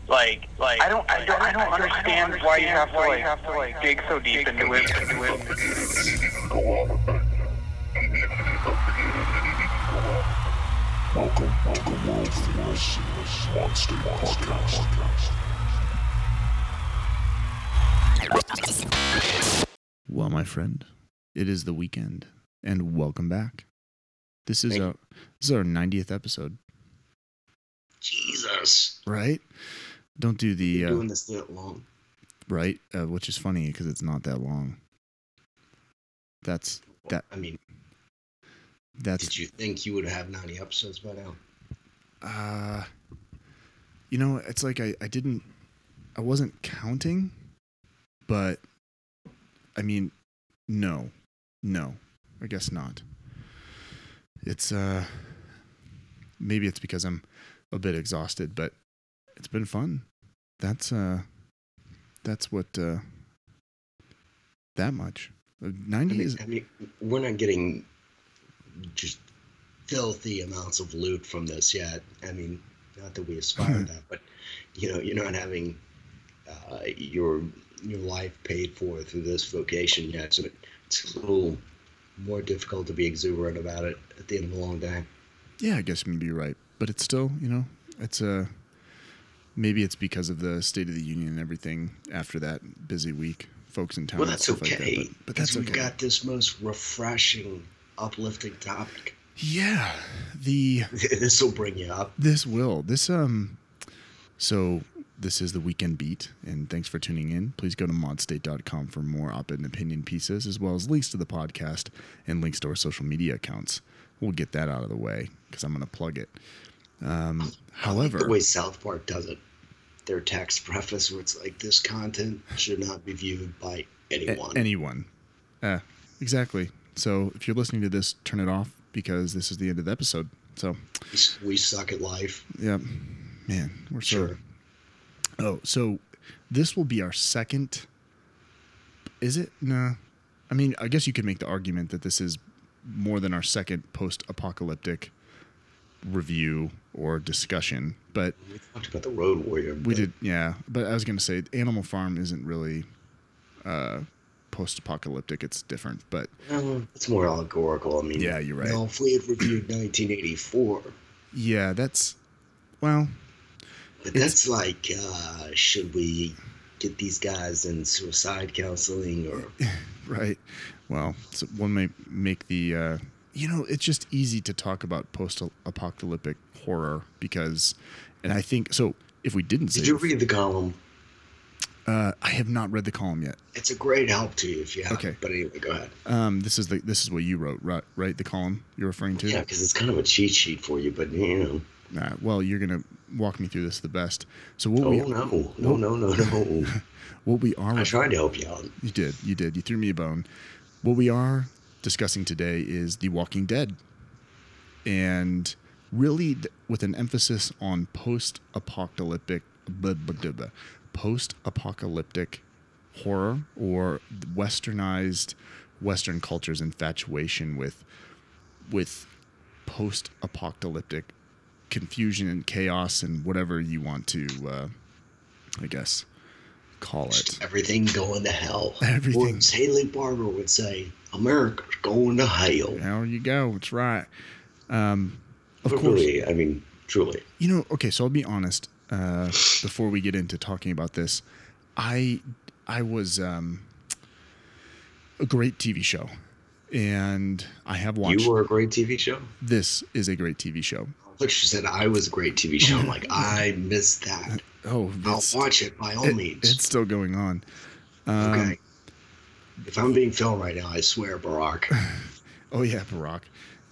I don't understand why you have to dig so deep into it. Welcome to the world famous Monster Podcast. Well, my friend, it is the weekend, and welcome back. This is our 90th episode. Jesus. Right? Don't do the... doing this that long. Right? Which is funny, because it's not that long. Did you think you would have 90 episodes by now? It's like I wasn't counting, but, no, I guess not. It's, maybe it's because I'm a bit exhausted, but it's been fun. That's what, that much. 90 is... we're not getting just filthy amounts of loot from this yet. Not that we aspire to that, but you're not having your life paid for through this vocation yet, so it's a little more difficult to be exuberant about it at the end of a long day. Yeah, I guess maybe you're right, but it's still, it's maybe it's because of the State of the Union and everything after that busy week, folks in town. Well, that's okay, like that, but that's okay. We've got this most refreshing, uplifting topic. Yeah, this will bring you up. This will. So this is the Weekend Beat, and thanks for tuning in. Please go to modstate.com for more op-ed and opinion pieces, as well as links to the podcast and links to our social media accounts. We'll get that out of the way because I'm going to plug it. However, like the way South Park does it, their text preface where it's like, this content should not be viewed by anyone. Anyone. Exactly. So if you're listening to this, turn it off because this is the end of the episode. So we suck at life. Yeah. Man, we're sure. Oh, so this will be our second. Is it? No. I guess you could make the argument that this is more than our second post-apocalyptic review or discussion, but we talked about the Road Warrior. We did, yeah. But I was going to say Animal Farm isn't really post-apocalyptic. It's different, but it's more allegorical. Yeah, you're right. No, if we had reviewed 1984. Yeah, that's like, should we get these guys in suicide counseling or? Right. Well, so one may make the. It's just easy to talk about post-apocalyptic horror because, and I think so. If we didn't, did you read the column? I have not read the column yet. It's a great help to you if you have. Okay, but anyway, go ahead. This is what you wrote, right? The column you're referring to. Yeah, because it's kind of a cheat sheet for you, but well, you're gonna walk me through this the best. So what? No. What we are. I tried to help you out. You did. You threw me a bone. What we are discussing today is The Walking Dead, and really with an emphasis on post-apocalyptic horror or westernized Western culture's infatuation with post-apocalyptic confusion and chaos and whatever you want to, I guess, call it. Everything going to hell. Everything. Or as Haley Barbour would say, America's going to hell. There you go. That's right. Of course. Really, truly. Okay, so I'll be honest. Before we get into talking about this, I was a great TV show, and I have watched. You were a great TV show? This is a great TV show. Look, she said I was a great TV show. I'm like, I missed that. Oh, I'll watch it by all means. It's still going on. Okay. If I'm being filmed right now, I swear, Barack. Oh yeah, Barack.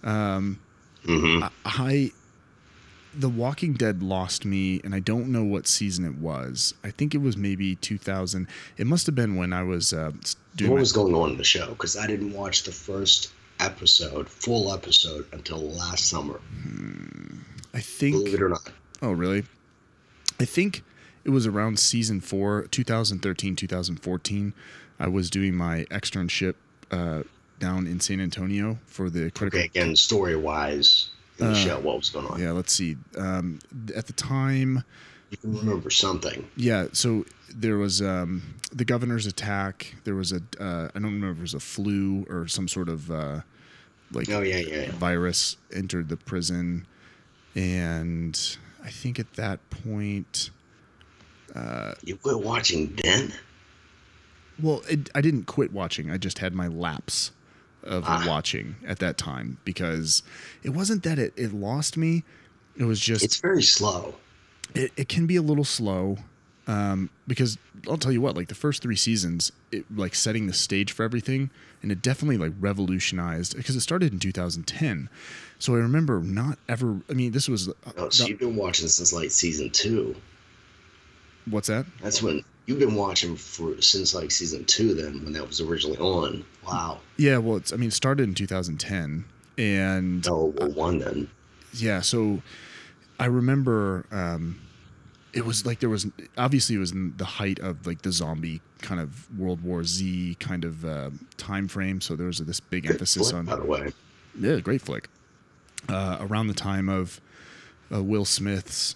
Mm-hmm. The Walking Dead lost me, and I don't know what season it was. I think it was maybe 2000. It must have been when I was doing. What was going on in the show? Because I didn't watch the first full episode, until last summer. I think. Believe it or not. Oh, really? I think it was around season 4, 2013, 2014. I was doing my externship down in San Antonio for the critical. Okay, again, story-wise, in the show, what was going on? Yeah, let's see. At the time, You can remember something. Yeah, so there was the governor's attack. There was I don't remember if it was a flu or some sort of Oh yeah. virus entered the prison, and I think at that point, You quit watching then? well, I didn't quit watching. I just had my lapse of watching at that time because it wasn't that it lost me. It was just It's very slow. it can be a little slow because I'll tell you what, like the first 3 seasons, it like setting the stage for everything, and it definitely like revolutionized because it started in 2010. So I remember not ever. I mean, this was Oh, so you've been watching since like season 2. what's that? That's when you've been watching since like season 2. Then when that was originally on. Wow. Yeah, well, it started in 2010, and Oh, well, one then. yeah, so I remember it was like there was obviously it was in the height of like the zombie kind of World War Z kind of time frame. So there was this big emphasis on. By the way, Yeah, great flick. Around the time of Will Smith's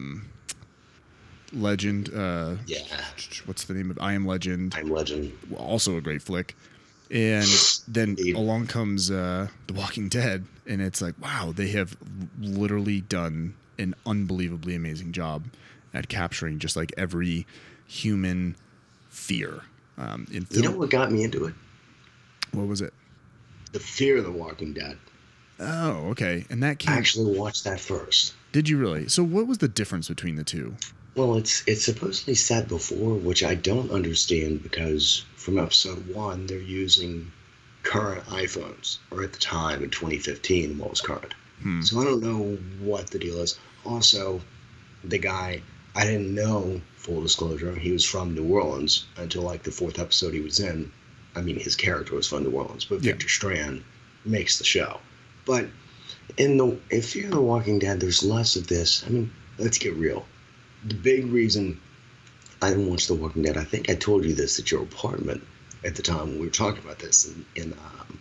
Legend. yeah, What's the name of I Am Legend? I'm Legend. Also a great flick. And then Indeed. along comes The Walking Dead, and it's like, wow, they have literally done an unbelievably amazing job at capturing just like every human fear in film. You know what got me into it? What was it? The Fear of the Walking Dead. Oh, okay. And that I came. actually watched that first. Did you really? So what was the difference between the two? Well, it's supposedly set before, which I don't understand because from episode 1 they're using current iPhones, or at the time in 2015 what was current. So I don't know what the deal is. Also, the guy, I didn't know, full disclosure, he was from New Orleans until like the 4th episode he was in. I mean, his character was from New Orleans, but Yeah. Victor Strand makes the show. But in Fear of the Walking Dead, there's less of this. I mean, let's get real. The big reason I didn't watch The Walking Dead, I think I told you this at your apartment at the time when we were talking about this in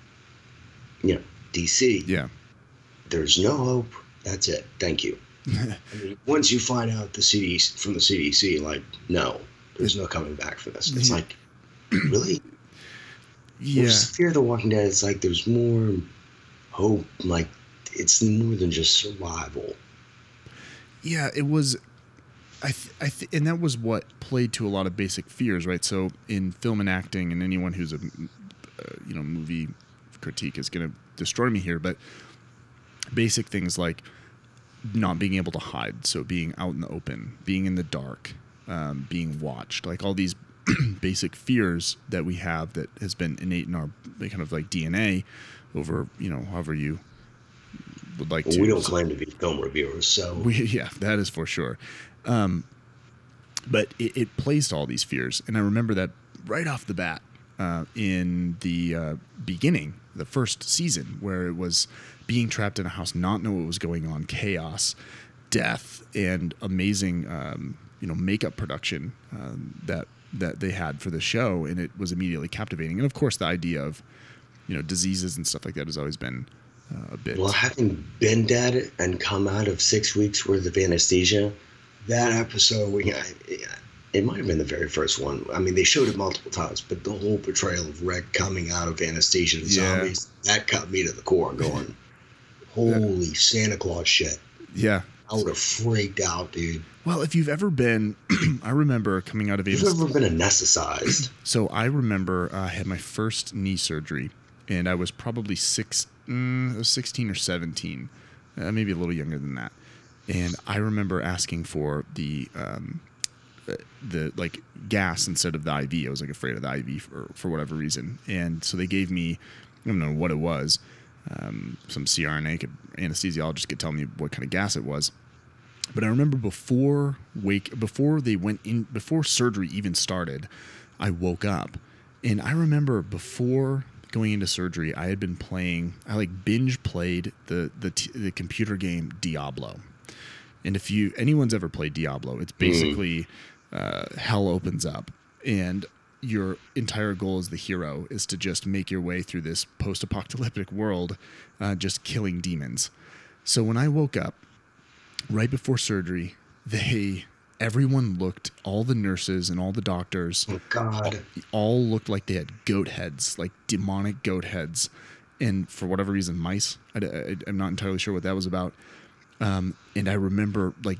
DC. Yeah. There's no hope. That's it. Thank you. I mean, once you find out from the CDC, like, no, there's no coming back from this. It's like, really? Yeah. Whereas Fear of the Walking Dead, it's like there's more hope. Like, it's more than just survival. Yeah, it was. And that was what played to a lot of basic fears, right? So in film and acting, and anyone who's a movie critique is going to destroy me here, but basic things like not being able to hide, so being out in the open, being in the dark, being watched, like all these basic fears that we have that has been innate in our kind of like DNA over, however you would like to. We don't claim to be film reviewers, so Yeah, that is for sure. But it plays to all these fears, and I remember that right off the bat in the beginning, the first season, where it was being trapped in a house, not know what was going on, chaos, death, and amazing makeup production that they had for the show, and it was immediately captivating. And of course, the idea of diseases and stuff like that has always been a bit. Well, having been dead and come out of 6 weeks worth of anesthesia, that episode, it might have been the very first one. I mean, they showed it multiple times, but the whole portrayal of Rick coming out of anesthesia to zombies, that cut me to the core going, holy Santa Claus shit. Yeah. I would have freaked out, dude. Well, if you've ever been, I remember coming out of You've anesthesia. ever been anesthetized? So I remember I had my first knee surgery, and I was probably 16 or 17, maybe a little younger than that. And I remember asking for the like gas instead of the IV. I was like afraid of the IV for whatever reason. And so they gave me, I don't know what it was, some CRNA. Anesthesiologist could tell me what kind of gas it was. But I remember before surgery even started, I woke up, and I remember before going into surgery, I had been playing. I like binge played the computer game Diablo. And if anyone's ever played Diablo, it's basically hell opens up, and your entire goal as the hero is to just make your way through this post-apocalyptic world, just killing demons. So when I woke up right before surgery, they everyone looked, all the nurses and all the doctors, Oh God. all looked like they had goat heads, like demonic goat heads. And for whatever reason, mice. I'm not entirely sure what that was about. And I remember like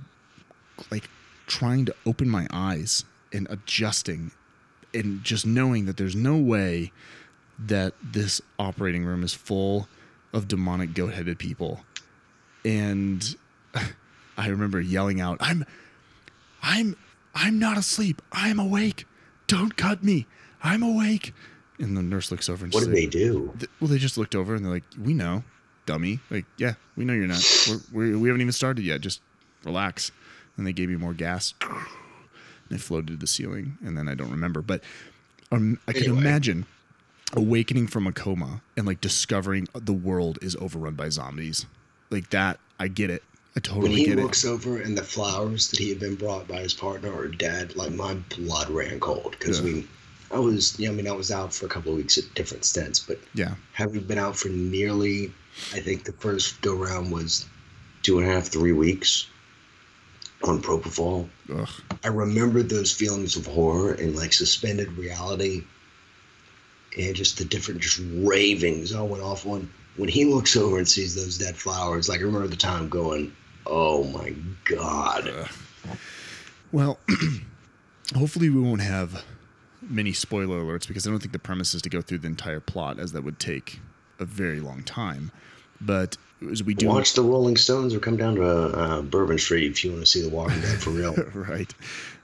trying to open my eyes and adjusting and just knowing that there's no way that this operating room is full of demonic goat-headed people. And I remember yelling out, I'm not asleep. I'm awake. Don't cut me. I'm awake. And the nurse looks over and What did they do? Well, they just looked over and they're like, we know, dummy. Like, yeah, we know you're not. We haven't even started yet. Just relax. And they gave me more gas. And they floated to the ceiling. And then I don't remember. But I can imagine awakening from a coma and like discovering the world is overrun by zombies. Like that, I get it. I totally get it. When he looks over and the flowers that he had been brought by his partner or dad, like my blood ran cold. Because I was out for a couple of weeks at different stints, but having been out for nearly, I think the first go round was 2.5, 3 weeks on propofol. Ugh. I remember those feelings of horror and like suspended reality and just the different just ravings I went off on. When he looks over and sees those dead flowers, like I remember the time going, oh my God. Well, hopefully we won't have many spoiler alerts because I don't think the premise is to go through the entire plot, as that would take a very long time. But as we do watch the Rolling Stones or come down to Bourbon Street if you want to see The Walking Dead for real. Right.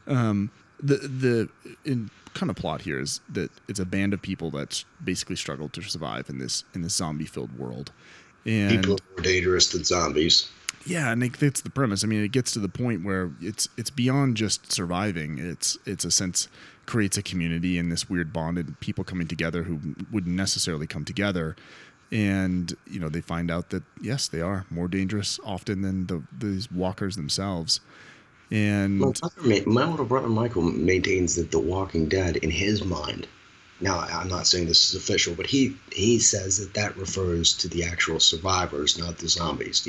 The kind of plot here is that it's a band of people that's basically struggled to survive in this zombie-filled world. And people are more dangerous than zombies. Yeah, and it's the premise. I mean, it gets to the point where it's beyond just surviving. It's a sense creates a community and this weird bond and people coming together who wouldn't necessarily come together. And, they find out that, yes, they are more dangerous often than these walkers themselves. And my older brother Michael maintains that The Walking Dead, in his mind, now I'm not saying this is official, but he says that refers to the actual survivors, not the zombies.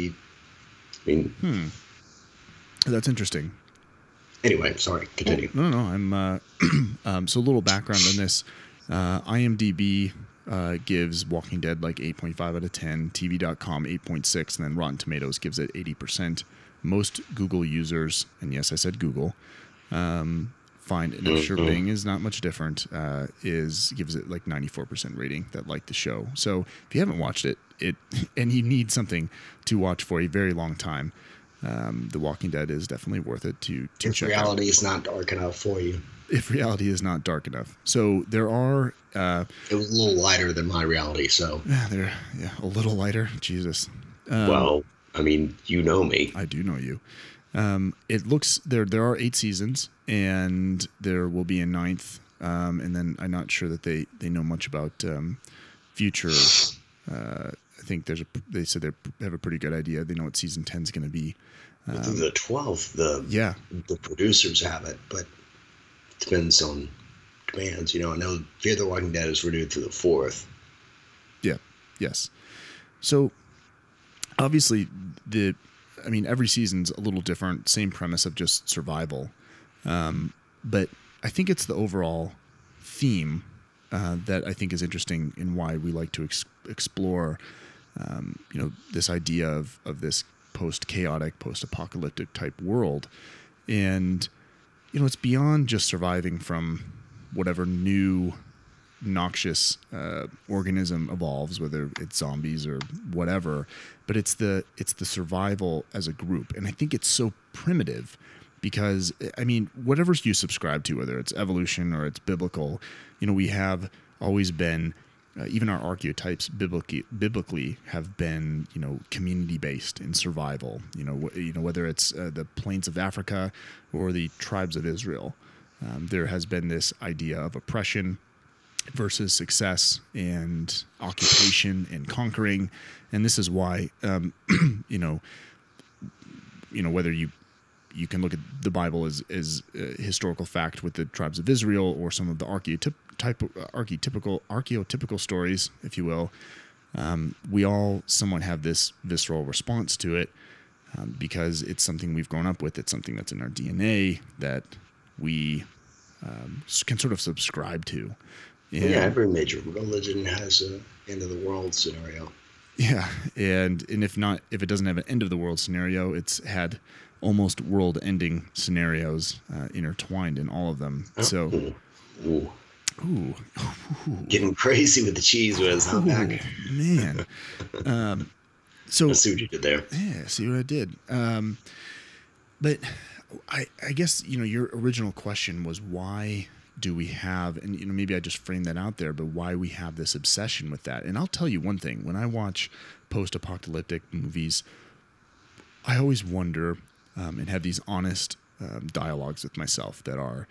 That's interesting. Anyway, sorry, continue. No, I'm so a little background on this. IMDb gives Walking Dead like 8.5 out of 10, TV.com 8.6, and then Rotten Tomatoes gives it 80%. Most Google users, and yes, I said Google, find, and I'm sure Bing is not much different, gives it like 94% rating that like the show. So if you haven't watched it, and you need something to watch for a very long time, The Walking Dead is definitely worth it to check out. If reality is not dark enough for you. If reality is not dark enough. So there are... it was a little lighter than my reality, so... Yeah, a little lighter. Jesus. Well, I mean, you know me. I do know you. It looks... There are 8 seasons, and there will be a 9th. And then I'm not sure that they know much about future... I think they said they have a pretty good idea. They know what season 10 is going to be. The 12th, the producers have it, but it depends on demands. I know Fear the Walking Dead is renewed for the 4th. Yeah. Yes. So obviously every season's a little different. Same premise of just survival. But I think it's the overall theme that I think is interesting in why we like to explore, this idea of this post-chaotic, post-apocalyptic type world. And, it's beyond just surviving from whatever new noxious organism evolves, whether it's zombies or whatever, but it's the survival as a group. And I think it's so primitive because, whatever you subscribe to, whether it's evolution or it's biblical, we have always been, even our archetypes biblically have been, community-based in survival, whether it's the plains of Africa or the tribes of Israel. There has been this idea of oppression versus success and occupation and conquering. And this is why, whether you can look at the Bible as historical fact with the tribes of Israel or some of the archetypical stories, if you will. We all somewhat have this visceral response to it. because it's something we've grown up with. It's something that's in our DNA that we can sort of subscribe to. Yeah, every major religion has a end of the world scenario. Yeah, and if it doesn't have an end of the world scenario, it's had almost world-ending scenarios intertwined in all of them. So, ooh, getting crazy with the cheese whiz, huh, Mac? Man. So I see what you did there. Yeah, see what I did. But I guess your original question was why do we have, and maybe I just framed that out there, but why we have this obsession with that. And I'll tell you one thing: when I watch post-apocalyptic movies, I always wonder and have these honest dialogues with myself that are,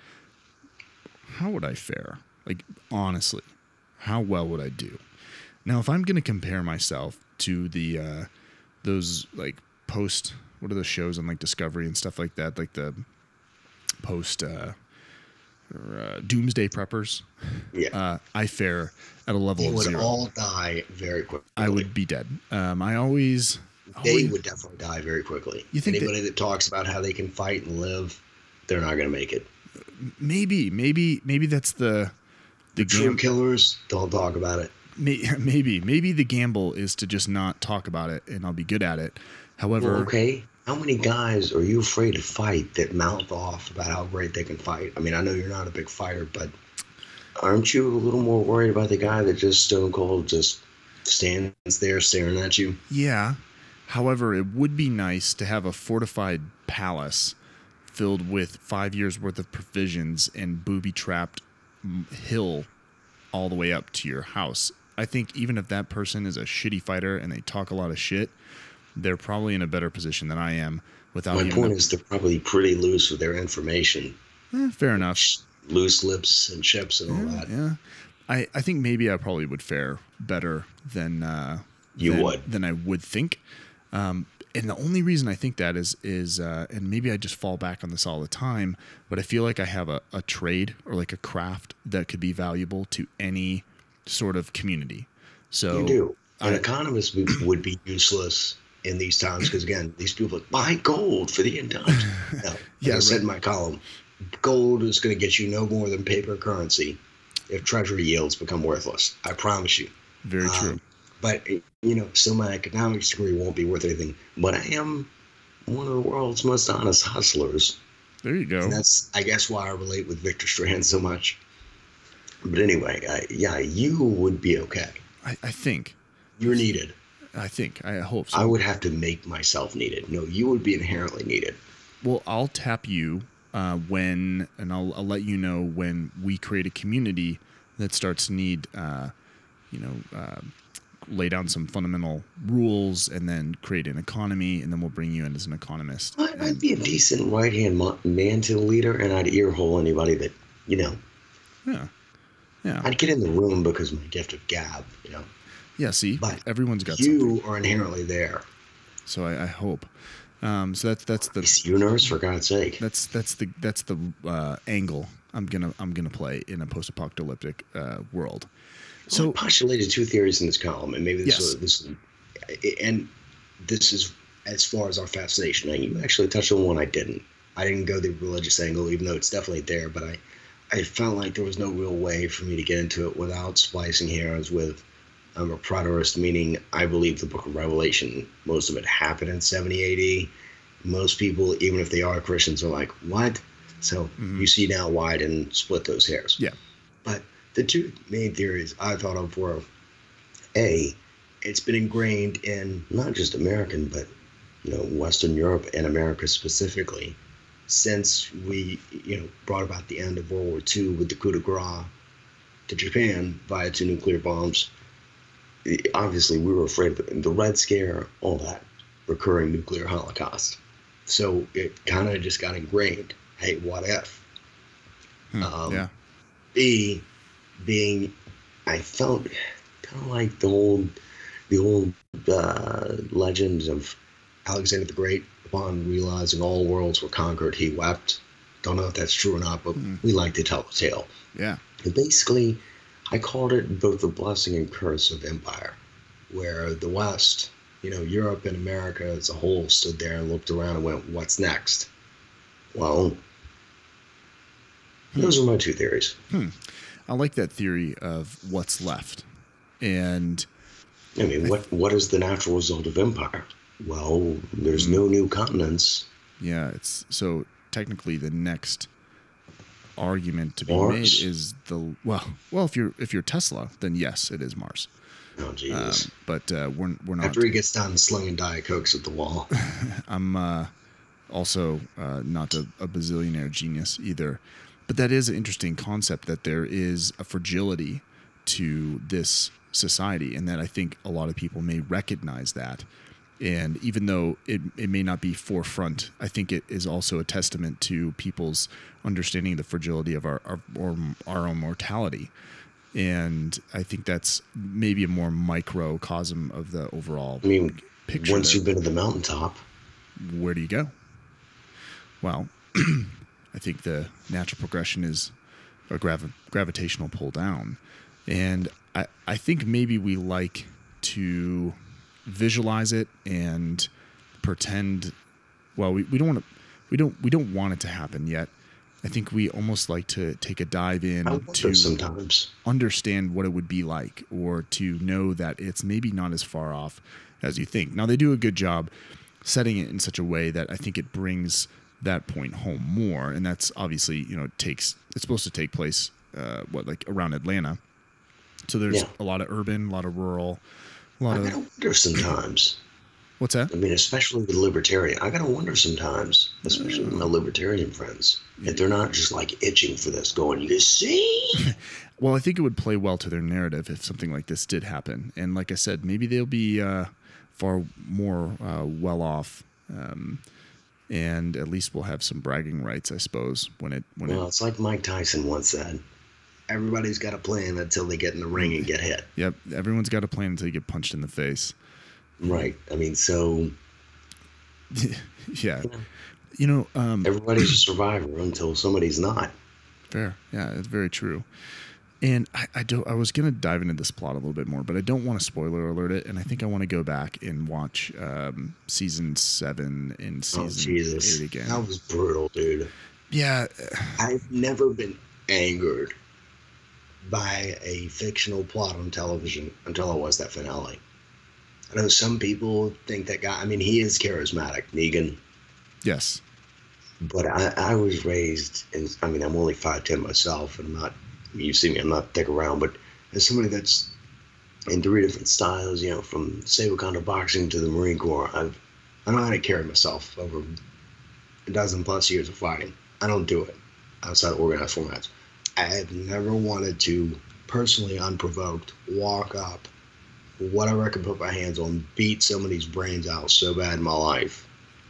how would I fare? Like, honestly, how well would I do? Now, if I'm going to compare myself to the those like post, what are the shows on like Discovery and stuff like that, like the post doomsday preppers, I fare at a level of 0. They would all die very quickly. I would be dead. They would definitely die very quickly. You think anybody that talks about how they can fight and live, they're not going to make it. Maybe that's the true killers don't talk about it. Maybe the gamble is to just not talk about it, and I'll be good at it. However, okay, how many guys are you afraid to fight that mouth off about how great they can fight? I mean, I know you're not a big fighter, but aren't you a little more worried about the guy that just stone cold just stands there staring at you? Yeah. However, it would be nice to have a fortified palace filled with 5 years worth of provisions and booby-trapped hill all the way up to your house. I think even if that person is a shitty fighter and they talk a lot of shit, they're probably in a better position than I am. My point is they're probably pretty loose with their information. Fair enough. Loose lips and chips and all that. Yeah. I think maybe I probably would fare better than I would think. And the only reason I think that is and maybe I just fall back on this all the time, but I feel like I have a trade or like a craft that could be valuable to any sort of community. So you do. An economist would be useless in these times because, again, these people buy gold for the end times. No, as I said in my column, gold is going to get you no more than paper currency if treasury yields become worthless. I promise you. Very true. But, still my economics degree won't be worth anything. But I am one of the world's most honest hustlers. There you go. And that's, I guess, why I relate with Victor Strand so much. But anyway, you would be okay. I think. You're needed. I hope so. I would have to make myself needed. No, you would be inherently needed. Well, I'll tap you and I'll let you know when we create a community that starts to need, lay down some fundamental rules and then create an economy, and then we'll bring you in as an economist. I'd be a decent right-hand man to the leader, and I'd earhole anybody that, Yeah. I'd get in the room because of my gift of gab, Yeah, see, but everyone's got you something. Are inherently there. So I hope. So that's the universe, for God's sake. That's the angle I'm gonna play in a post-apocalyptic world. So I postulated 2 theories in this column, and maybe this is as far as our fascination. Now, you actually touched on one I didn't. I didn't go the religious angle, even though it's definitely there. But I felt like there was no real way for me to get into it without splicing hairs with. I'm a preterist, meaning I believe the Book of Revelation, most of it happened in 70 AD. Most people, even if they are Christians, are like, what? So you see now why I didn't split those hairs. Yeah. But the 2 main theories I thought of were, A, it's been ingrained in not just American, but Western Europe and America specifically, since we brought about the end of World War II with the coup de grace to Japan via 2 nuclear bombs. Obviously, we were afraid of the Red Scare, all that recurring nuclear holocaust. So it kind of just got ingrained. Hey, what if? Yeah. B, being, I felt kind of like the old legend of Alexander the Great. Upon realizing all worlds were conquered, he wept. Don't know if that's true or not, but we like to tell the tale. Yeah. And basically, I called it both the blessing and curse of empire, where the West Europe and America as a whole stood there and looked around and went, "What's next?" Well, those are my two theories. I like that theory of what's left. And I mean, what is the natural result of empire? Well, there's no new continents. yeah, it's so technically the next argument to be Mars? made is well, if you're Tesla, then yes, it is Mars. Oh, Jesus. But we're not. After he gets done slinging Diet Cokes at the wall. I'm also not a bazillionaire genius either. But that is an interesting concept, that there is a fragility to this society, and that I think a lot of people may recognize that. And even though it may not be forefront, I think it is also a testament to people's understanding the fragility of our own mortality. And I think that's maybe a more microcosm of the overall picture. Once there. you've been to the mountaintop, Where do you go? Well, I think the natural progression is a gravitational pull down. And I think maybe we like to visualize it and pretend, well, we don't want it to happen yet. I think we almost like to take a dive in to sometimes understand what it would be like, or to know that it's maybe not as far off as you think. Now, they do a good job setting it in such a way that I think it brings that point home more. And that's obviously, it's supposed to take place, around Atlanta. So there's a lot of urban, a lot of rural, I gotta wonder sometimes. What's that? I mean, especially with libertarian. I gotta wonder sometimes, especially with my libertarian friends, if they're not just like itching for this, going, "You see?" Well, I think it would play well to their narrative if something like this did happen. And like I said, maybe they'll be far more well off, and at least we'll have some bragging rights, I suppose. It's like Mike Tyson once said: "Everybody's got a plan until they get in the ring and get hit." Yep, everyone's got a plan until you get punched in the face. Right. I mean, so yeah, everybody's a survivor until somebody's not. Fair. Yeah, it's very true. And I was gonna dive into this plot a little bit more, but I don't want to spoiler alert it, and I think I want to go back and watch season 7 and season 8 again. That was brutal, dude. Yeah, I've never been angered by a fictional plot on television until I was that finale. I know some people think that guy, I mean, he is charismatic, Negan. Yes. But I was raised, I'm only 5'10" myself, and I'm not, you see me, I'm not thick around, but as somebody that's in 3 different styles, from Wakanda boxing to the Marine Corps, I know how to carry myself over a dozen plus years of fighting. I don't do it outside of organized formats. I have never wanted to, personally unprovoked, walk up, whatever I could put my hands on, beat somebody's brains out so bad in my life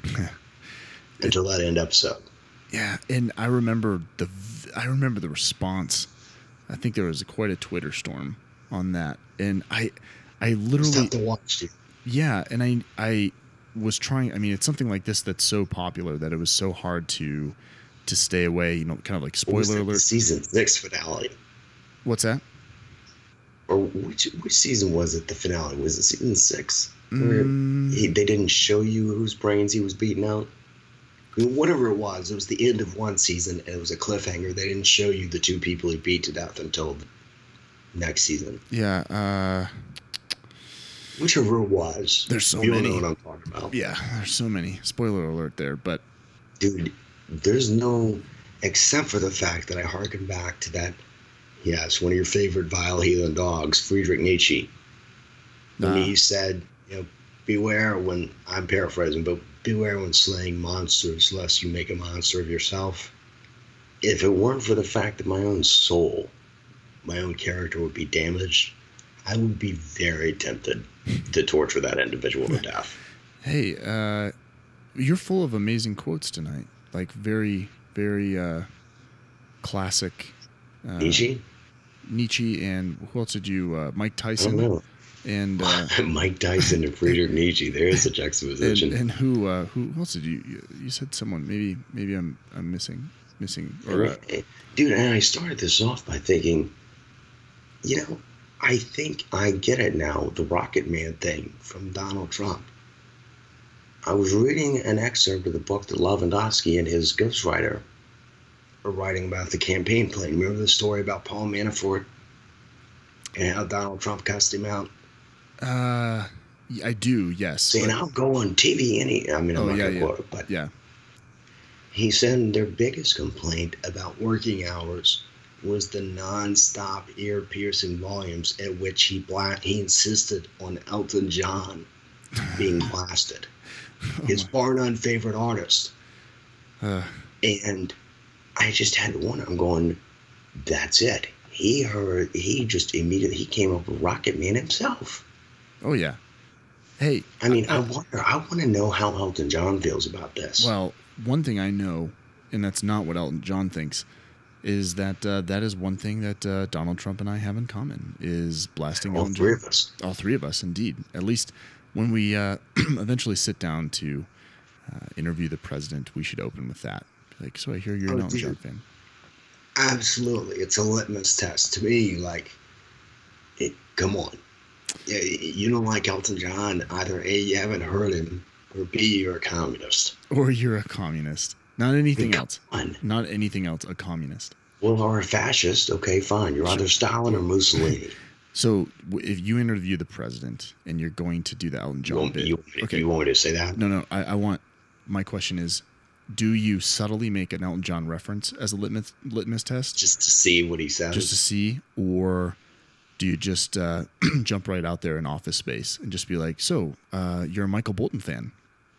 until that end episode. Yeah, and I remember the response. I think there was quite a Twitter storm on that, and I literally It's tough to watch, dude. Yeah, and I was trying. I mean, it's something like this that's so popular that it was so hard to stay away. Kind of like spoiler alert. The season 6 finale. What's that? Or which season was it? The finale, was it season 6? Where they didn't show you whose brains he was beating out. I mean, whatever it was the end of one season, and it was a cliffhanger. They didn't show you the 2 people he beat to death until the next season. Yeah. Whichever it was. There's so you many. You know what I'm talking about. Yeah, there's so many. Spoiler alert there, but dude, there's no, except for the fact that I harken back to that. Yes, one of your favorite vile heathen dogs, Friedrich Nietzsche. When he said, beware when, I'm paraphrasing, but beware when slaying monsters, lest you make a monster of yourself. If it weren't for the fact that my own soul, my own character would be damaged, I would be very tempted to torture that individual to death. Hey, you're full of amazing quotes tonight. Like very, very classic. Nietzsche, and who else did you? Mike Tyson. I don't know. And Mike Tyson and Friedrich Nietzsche. There is a juxtaposition. And who else did you? You said someone. Maybe I'm missing. Or dude, and I started this off by thinking, I think I get it now, the Rocket Man thing from Donald Trump. I was reading an excerpt of the book that Lewandowski and his ghostwriter are writing about the campaign plan. Remember the story about Paul Manafort and how Donald Trump cussed him out? I do, yes. Saying, I'll go on TV I'm not going to quote it, but yeah. He said their biggest complaint about working hours was the non-stop ear-piercing volumes at which he insisted on Elton John being blasted. His bar none favorite artist. And I just had to wonder, I'm going, that's it. He came up with Rocket Man himself. Oh, yeah. Hey. I want to know how Elton John feels about this. Well, one thing I know, and that's not what Elton John thinks, is that that is one thing that Donald Trump and I have in common, is blasting Elton John. All three of us. All three of us, indeed. At least when we eventually sit down to interview the president, we should open with that. Like, so I hear you're an Elton John fan. Absolutely. It's a litmus test. To me, come on. You don't like Elton John, either A, you haven't heard him, or B, you're a communist. Or you're a communist. Not anything else. Not anything else, a communist. Well, or a fascist. Okay, fine. You're either Stalin or Mussolini. So if you interview the president and you're going to do the Elton John bit. You want me to say that? No. I want, my question is, do you subtly make an Elton John reference as a litmus test? Just to see what he says? Just to see? Or do you just jump right out there in Office Space and just be like, so you're a Michael Bolton fan?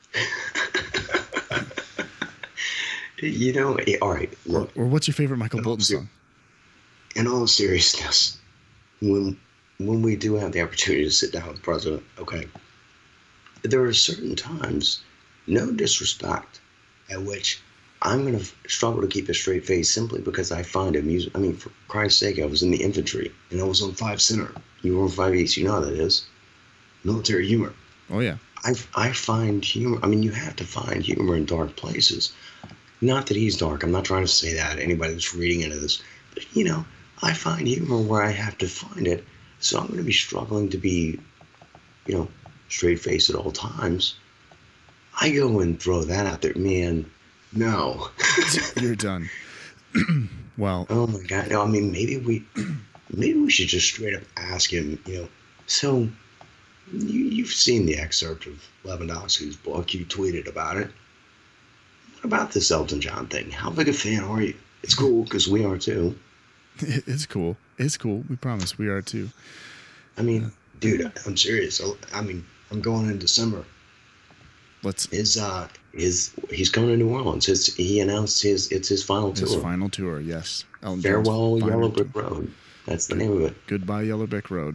All right. Look, or what's your favorite Michael Bolton song? In all seriousness, when we do have the opportunity to sit down with the president, okay, there are certain times, no disrespect, at which I'm going to struggle to keep a straight face simply because I find amusing. I mean, for Christ's sake, I was in the infantry and I was on 5 Center. You were on 5 East. You know how that is. Military humor. Oh, yeah. I find humor. I mean, you have to find humor in dark places. Not that he's dark. I'm not trying to say that. Anybody that's reading into this. But, I find humor where I have to find it. So I'm going to be struggling to be, straight-faced at all times. I go and throw that out there. Man, no. You're done. Well. Oh, my God. No, I mean, maybe we should just straight up ask him, so you've seen the excerpt of Lewandowski's book. You tweeted about it. What about this Elton John thing? How big a fan are you? It's cool because we are too. It's cool. It's cool. We promise we are too. I mean, dude, I'm serious. I mean, I'm going in December. He's coming to New Orleans. He announced it's his final tour. His final tour, yes. Elton Farewell Yellow Brick Road. That's the name of it. Goodbye Yellow Brick Road.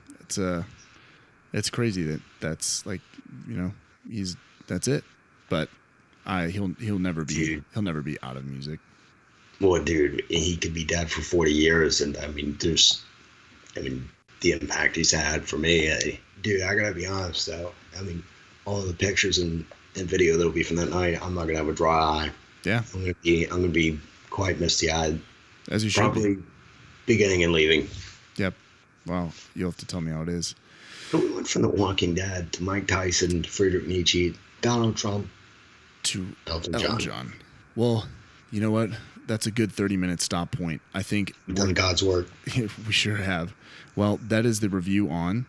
It's crazy that's like, that's it. But he'll never be out of music. Well, dude, he could be dead for 40 years, and the impact he's had for me. Dude, I gotta be honest though. I mean, all of the pictures and video that'll be from that night, I'm not gonna have a dry eye. Yeah, I'm gonna be quite misty-eyed. As you should probably be. Beginning and leaving. Yep. Well, you'll have to tell me how it is. But we went from The Walking Dead to Mike Tyson, to Friedrich Nietzsche, Donald Trump, to Elton John. Well, you know what? That's a good 30-minute stop point. I think we've done God's work. We sure have. Well, that is the review on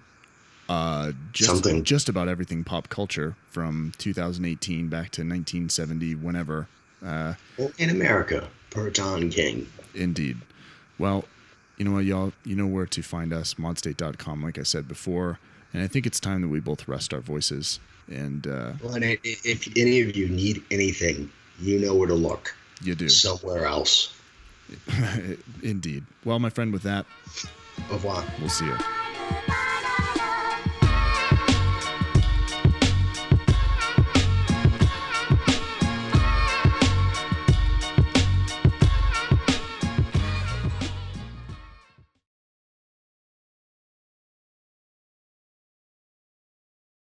just about everything pop culture from 2018 back to 1970, whenever. In America, per John King. Indeed. Well, you know what, y'all? You know where to find us, modstate.com, like I said before. And I think it's time that we both rest our voices. And if any of you need anything, you know where to look. You do. Somewhere else. Indeed. Well, my friend, with that, au revoir. We'll see you.